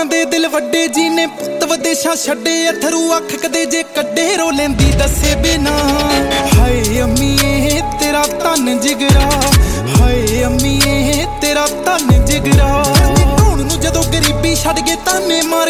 ਮਾਵਾਂ ਦੇ ਦਿਲ ਵੱਡੇ ਜੀ ਨੇ ਪੁੱਤ ਵਿਦੇਸ਼ਾਂ ਛੱਡੇ ਅਥਰੂ ਅੱਖ ਕਦੇ ਜੇ ਕੱਢੇ ਰੋ ਲੈਂਦੀ ਦੱਸੇ ਬਿਨਾ ਹਾਏ ਅੰਮੀਏ ਤੇਰਾ ਧੰਨ ਜਿਗਰਾ ਹਾਏ ਅੰਮੀਏ ਤੇਰਾ ਧੰਨ ਜਿਗਰਾ ਢੋਣ ਨੂੰ ਜਦੋਂ ਗਰੀਬੀ ਛੱਡ ਕੇ ਤਾਨੇ ਮਾਰ